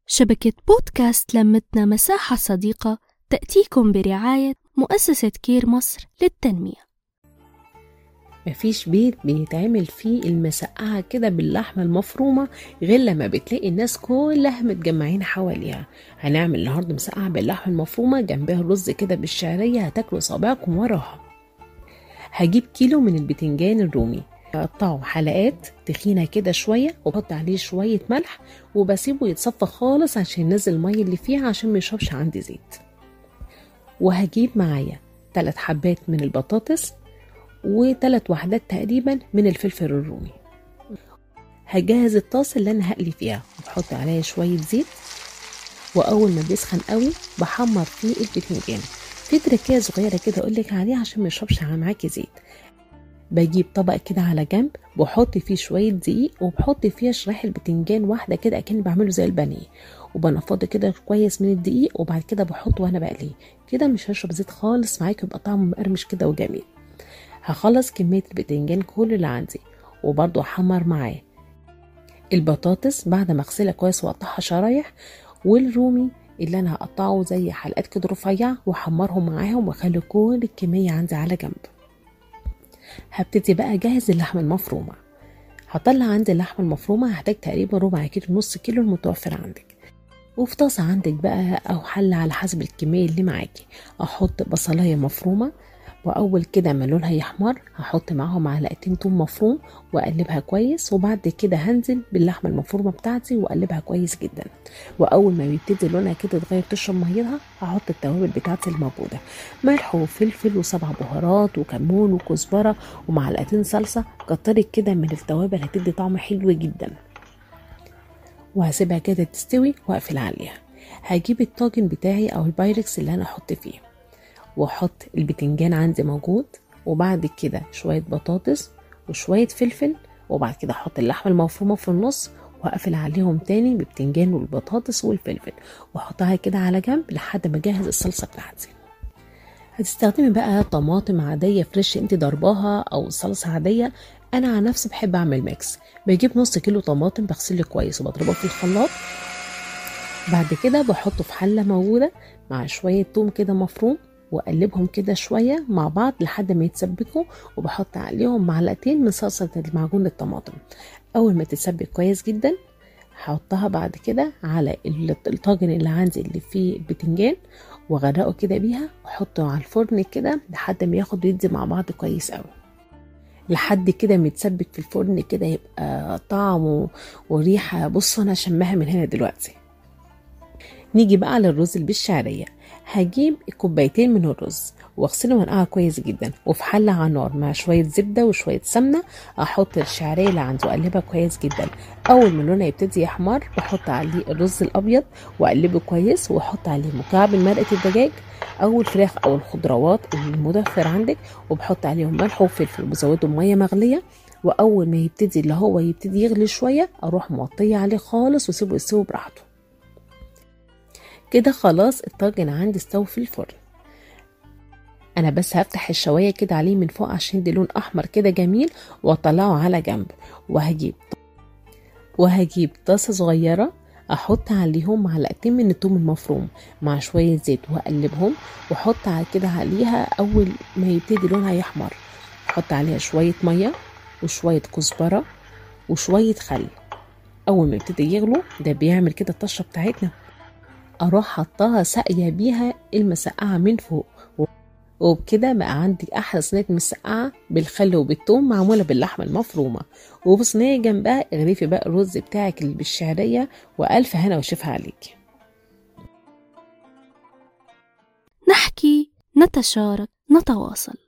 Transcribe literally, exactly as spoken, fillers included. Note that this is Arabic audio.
شبكة بودكاست لمتنا مساحة صديقة تأتيكم برعاية مؤسسة كير مصر للتنمية. مفيش بيت بيتعمل فيه المسقعة كده باللحمة المفرومة غير لما بتلاقي الناس كلها متجمعين حواليها. هنعمل النهاردة مسقعة باللحمة المفرومة، جنبها رز كده بالشعرية هتاكلوا صابعكم وراها. هجيب كيلو من البتنجان الرومي، اقطعه حلقات تخينة كده شوية وبحط عليه شوية ملح وبسيبه يتصفى خالص عشان ينزل المية اللي فيها عشان ميشربش عندي زيت. وهجيب معايا ثلاث حبات من البطاطس وثلاث وحدات تقريبا من الفلفل الرومي. هجهز الطاسة اللي انا هقلي فيها وبحط عليها شوية زيت، واول ما بيسخن قوي بحمر فيه البتنجان. في تركية صغيرة كده اقولك عليها عشان ما يشربش معاكي زيت. بجيب طبق كده على جنب بحط فيه شوية دقيق وبحط فيها شرايح البتنجان واحدة كده اكني بعمله زي البانيه، وبنفضه كده كويس من الدقيق وبعد كده بحطه وانا بقليه كده. مش هشرب زيت خالص معاكي، يبقى طعمه مقرمش كده وجميل. هخلص كمية البتنجان كل اللي عندي وبرضو احمر معاه البطاطس بعد ما اغسلها كويس واقطعها شرايح، والرومي اللي انا هقطعه زي حلقات كده رفيعه واحمرهم معاهم واخلي كل الكميه عندي على جنب. هبتدي بقى اجهز اللحمه المفرومه. هطلع عندي اللحمه المفرومه، هحتاج تقريبا ربع كيلو نص كيلو المتوفر عندك. وفي طاسه عندك بقى او حله على حسب الكميه اللي معاكي احط بصلايه مفرومه، واول كده ما لونها يحمر هحط معاهم معلقتين توم مفروم واقلبها كويس، وبعد كده هنزل باللحمه المفرومه بتاعتي واقلبها كويس جدا. واول ما بيبتدي لونها كده تغير تشرب ميتها هحط التوابل بتاعتي الموجوده، ملح وفلفل وسبع بهارات وكمون وكزبره ومعلقتين صلصه. كتري كده من التوابل هتدي طعم حلو جدا، وهسيبها كده تستوي واقفل عليها. هجيب الطاجن بتاعي او البايركس اللي انا احط فيه واحط البتنجان عندي موجود، وبعد كده شوية بطاطس وشوية فلفل، وبعد كده احط اللحمة المفرومة في النص واقفل عليهم تاني بالبتنجان والبطاطس والفلفل واحطها كده على جنب لحد ما اجهز الصلصة بتاعتي. هتستخدمي بقى طماطم عادية فريش انت ضرباها او صلصة عادية. انا عن نفسي بحب اعمل ميكس، بجيب نص كيلو طماطم بغسله كويس وبضربه في الخلاط، بعد كده بحطه في حلة موجودة مع شوية توم كده مفروم واقلبهم كده شويه مع بعض لحد ما يتسبكوا، وبحط عليهم معلقتين من صلصه المعجون الطماطم. اول ما تتسبك كويس جدا هحطها بعد كده على الطاجن اللي عندي اللي فيه البتنجان واغرقه كده بيها واحطه على الفرن كده لحد ما ياخد ويدي مع بعض كويس قوي، لحد كده متسبك في الفرن كده يبقى طعم وريحه. بصوا انا شمها من هنا دلوقتي. نيجي بقى على الرز اللي بالشعريه. هجيب كوبايتين من الرز واغسله وانقعه كويس جدا، وفي حله على النار مع شويه زبده وشويه سمنه احط الشعريه اللي عندي واقلبها كويس جدا. اول ما لونها يبتدي يحمر بحط عليه الرز الابيض واقلبه كويس، واحط عليه مكعب من مرقه الدجاج او الفراخ او الخضروات المتوفر عندك، وبحط عليهم ملح وفلفل وبزودهم ميه مغليه. واول ما يبتدي اللي هو يبتدي يغلي شويه اروح موطيه عليه خالص واسيبه يستوي براحته. كده خلاص الطاجن عندي استوى في الفرن. انا بس هفتح الشوايه كده عليه من فوق عشان دي لون احمر كده جميل واطلعه على جنب. وهجيب وهجيب طاسه صغيره احط عليهم معلقتين من الثوم المفروم مع شويه زيت واقلبهم، واحط على كده عليها اول ما يبتدي لونها يحمر احط عليها شويه ميه وشويه كزبره وشويه خل. اول ما يبتدي يغلو ده بيعمل كده الطشه بتاعتنا، اروح حطها ساقيه بيها المسقعه من فوق، وبكده بقى عندي احلى صينيه مسقعه بالخل وبالثوم معموله باللحمه المفرومه. وبصينيه جنبها اغرفي بقى الرز بتاعك اللي بالشعريه، والف هنا وشفا عليك. نحكي، نتشارك، نتواصل.